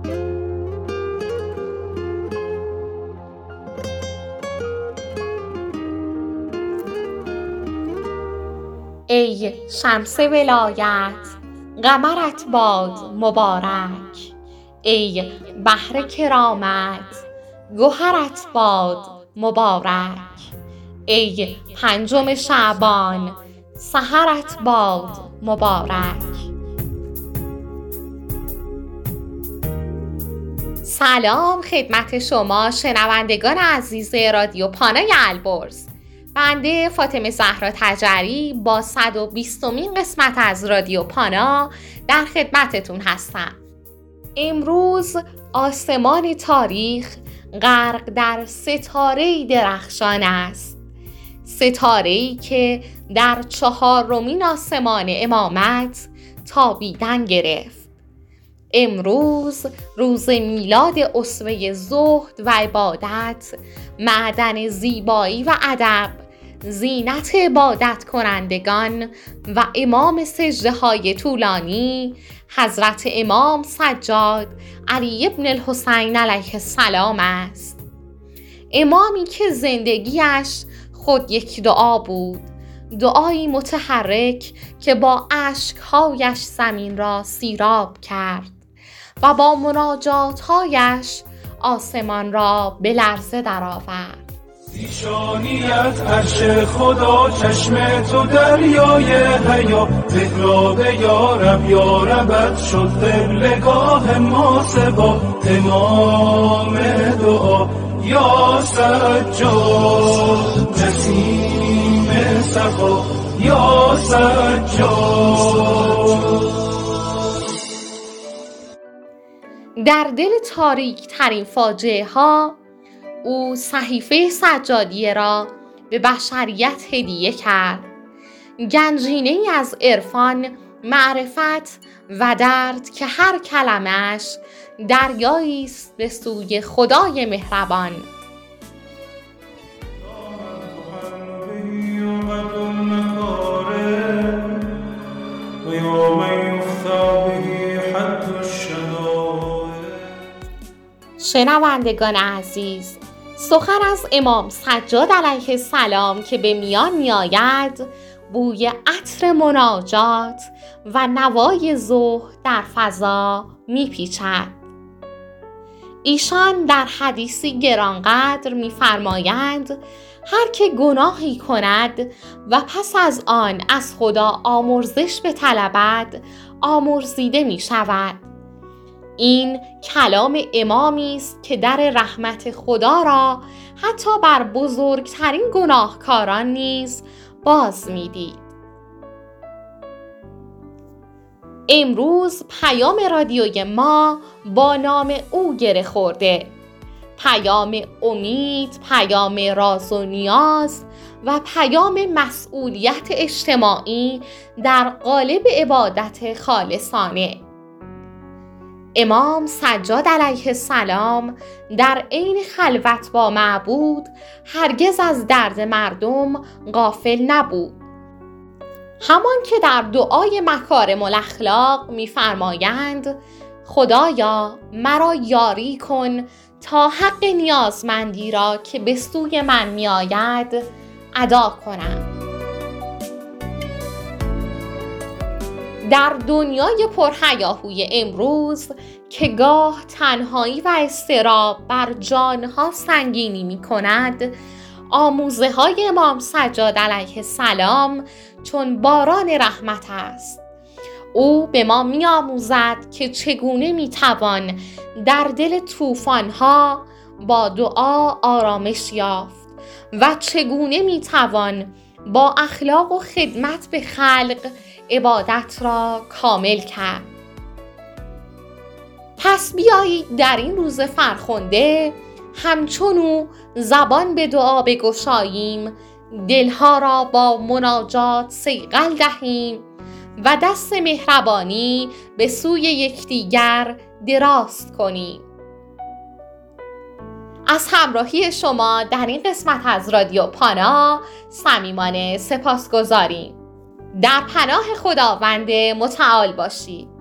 ای شمس ولایت قمرت باد مبارک، ای بحر کرامت گهرت باد مبارک، ای 5 شعبان سحرت باد مبارک. سلام خدمت شما شنوندگان عزیز رادیو پانای البرز. بنده فاطمه زهرا تجری با 120مین قسمت از رادیو پانا در خدمتتون هستم. امروز آسمان تاریخ غرق در ستاره‌ای درخشان است، ستاره‌ای که در 4مین آسمان امامت تابیدن گرفت. امروز روز میلاد اسوه زهد و عبادت، معدن زیبایی و ادب، زینت عبادت کنندگان و امام سجده های طولانی حضرت امام سجاد علی ابن الحسین علیه السلام است. امامی که زندگیش خود یک دعا بود، دعایی متحرک که با اشکهایش زمین را سیراب کرد و با مناجاتهایش آسمان را به لرزه درآورد. زیشانیت عرش خدا، چشم تو دریای حیا، محراب یا ربت شد قبلگاه ما سبا، امام دعا یا سجاد، نسیم صفا یا سجاد. در دل تاریک ترین فاجعه ها او صحیفه سجادیه را به بشریت هدیه کرد، گنجینه‌ای از عرفان، معرفت و درد که هر کلمش دریایی است به سوی خدای مهربان. شنوندگان عزیز، سخن از امام سجاد علیه السلام که به میان می آید، بوی عطر مناجات و نوای زهد در فضا می پیچد. ایشان در حدیثی گرانقدر می فرمایند هر که گناهی کند و پس از آن از خدا آمرزش بطلبد، آمرزیده می شود. این کلام امامی است که در رحمت خدا را حتی بر بزرگترین گناهکاران نیز باز می‌دید. امروز پیام رادیوی ما با نام او گره خورده، پیام امید، پیام راز و نیاز و پیام مسئولیت اجتماعی در قالب عبادت خالصانه. امام سجاد علیه السلام در عین خلوت با معبود هرگز از درد مردم غافل نبود. همان که در دعای مکارم الاخلاق می‌فرمایند خدایا مرا یاری کن تا حق نیازمندی را که به سوی من می‌آید ادا کنم. در دنیای پرهیاهوی امروز که گاه تنهایی و اضطراب بر جانها سنگینی می کند، آموزه های امام سجاد علیه السلام چون باران رحمت است. او به ما می آموزد که چگونه می توان در دل طوفان‌ها با دعا آرامش یافت و چگونه می توان با اخلاق و خدمت به خلق عبادت را کامل کرد. پس بیایید در این روز فرخنده همچون او زبان به دعا بگشاییم، دلها را با مناجات صیقل دهیم و دست مهربانی به سوی یکدیگر دراز کنیم. از همراهی شما در این قسمت از رادیو پانا صمیمانه سپاسگزاریم. در پناه خداوند متعال باشید.